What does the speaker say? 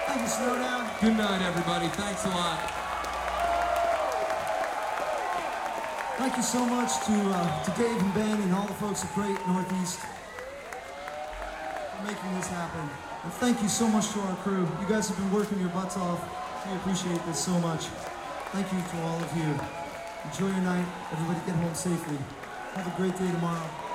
Thank you, Snowdown. Good night, everybody. Thanks a lot. Thank you so much to Dave and Ben and all the folks at Great Northeast for making this happen. And thank you so much to our crew. You guys have been working your butts off. We appreciate this so much. Thank you to all of you. Enjoy your night. Everybody get home safely. Have a great day tomorrow.